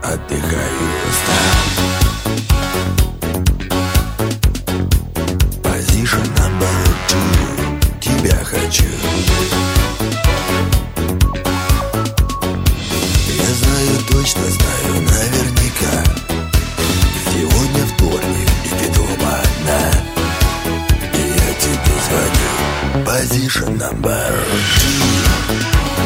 отдыхаю, устал. Position number 2, тебя хочу. Я знаю, точно знаю, наверняка. Сегодня вторник, и ты дома одна. И я тебе звоню. Position number 2.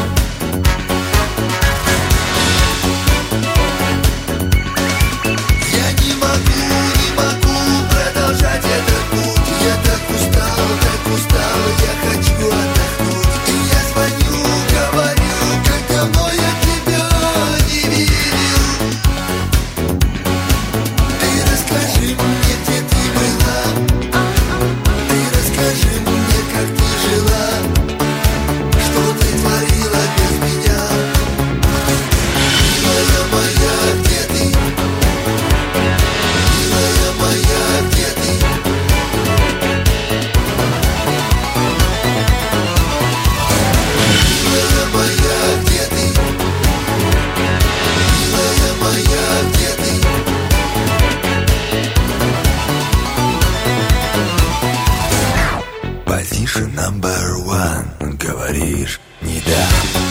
Position number 1, говоришь, не да.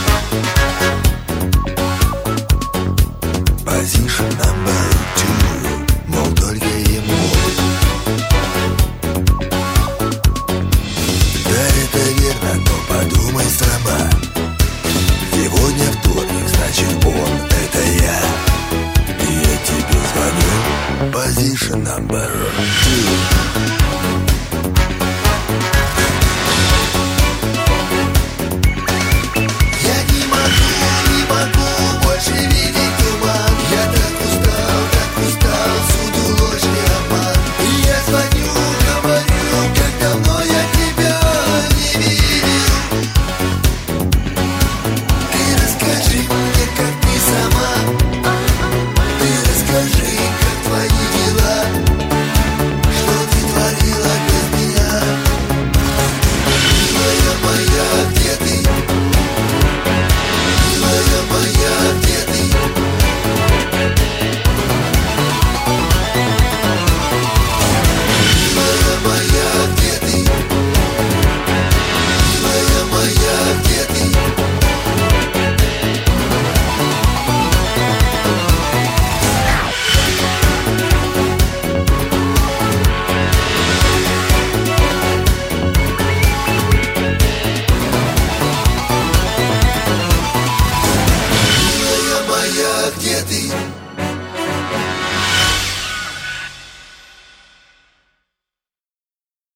Position number 2, мол, только ему. Да, это верно, но подумай сама. Сегодня вторник, значит он, это я. И я тебе звоню. Position number 2.